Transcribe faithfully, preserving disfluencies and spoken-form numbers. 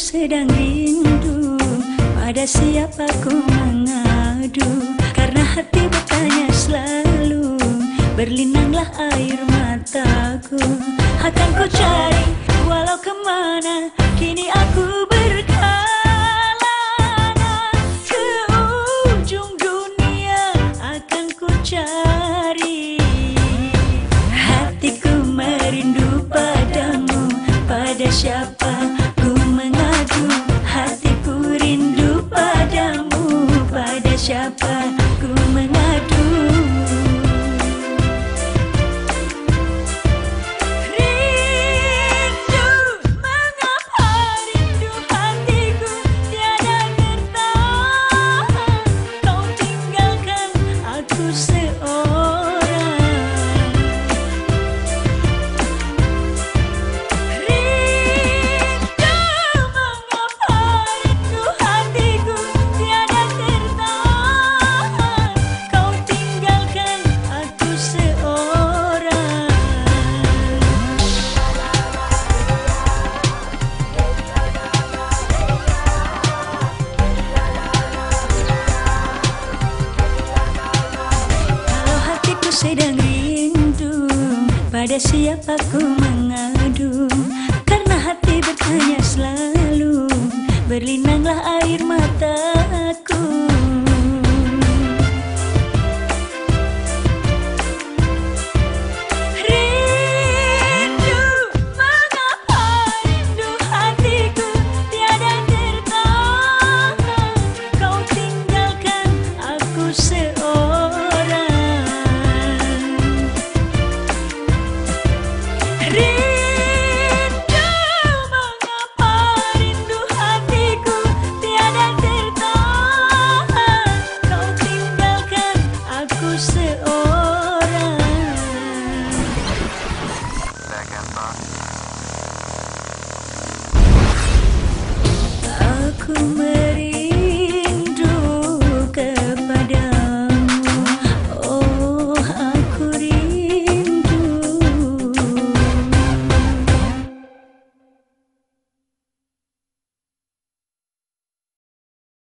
sedang rindu, pada siapa ku mengadu? Karena hati bertanya selalu, berlinanglah air mataku. Akan ku cari walau kemana, kini aku berkelana. Ke ujung dunia akan ku cari. Hatiku merindu padamu, pada siapa ku mengadu? Hatiku rindu padamu, pada siapa ku mengadu? Rindu, mengapa rindu hatiku tiada tertahan? Kau tinggalkan aku seorang. Sedang rindu, pada siapa ku